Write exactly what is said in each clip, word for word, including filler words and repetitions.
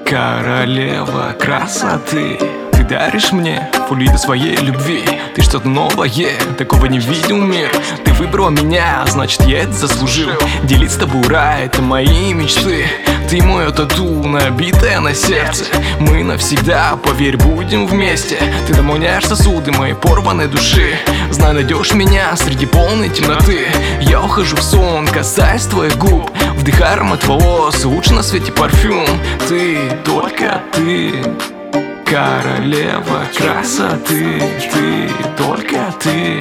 Королева красоты, ты даришь мне флюиды своей любви. Ты что-то новое, такого не видел мир. Ты выбрала меня, значит я это заслужил. Делить с тобой рай, это мои мечты. Ты мое тату, набитое на сердце. Мы навсегда, поверь, будем вместе. Ты наполняешь сосуды моей порванной души. Знай, найдешь меня среди полной темноты. Я ухожу в сон, касаясь твоих губ. Вдыхай аромат волос, лучше на свете парфюм. Ты, только ты, королева красоты. Ты, только ты.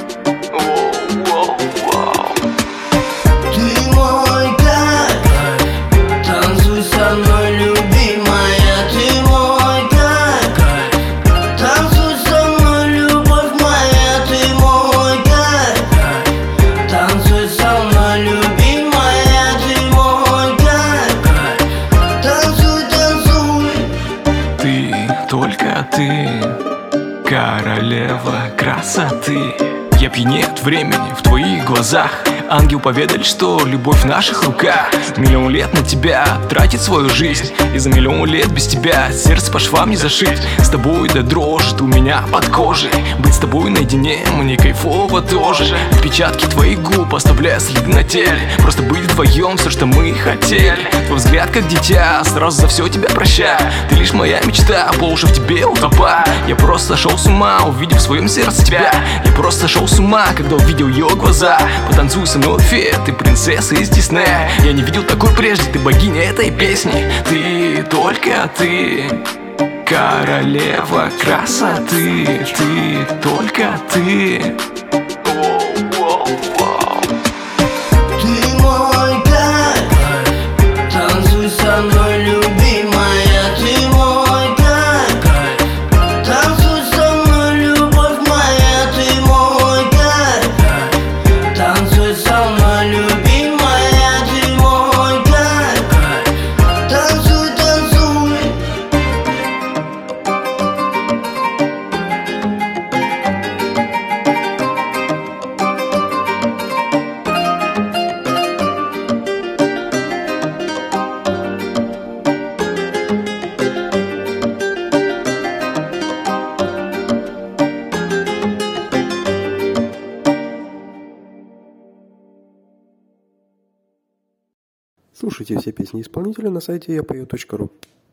Только ты, королева красоты. Я пьянею от времени в твоих глазах. Ангел поведали, что любовь в наших руках. Миллион лет на тебя тратит свою жизнь. И за миллион лет без тебя сердце по швам не зашить. С тобой да дрожит у меня под кожей. Быть с тобой наедине мне кайфово тоже. Отпечатки твоих губ оставляя следы на теле. Просто быть вдвоем все, что мы хотели. Твой взгляд как дитя, сразу за все тебя прощаю. Ты лишь моя мечта, по уши в тебе утопаю. Я просто сошел с ума, увидев в своем сердце тебя. Я просто сошел с ума, когда увидел ее глаза. Потанцуй со мной, фея, ты принцесса из Диснея. Я не видел такой прежде, ты богиня этой песни. Ты, только ты, королева красоты. Ты, только ты. Ты мой кайф, танцуй со мной, любимая. Ты мой кайф, танцуй со мной, любовь моя. Ты мой кайф, танцуй со мной, любимая. Ты мой кайф, танцуй, танцуй. Слушайте все песни исполнителя на сайте я пою точка ру.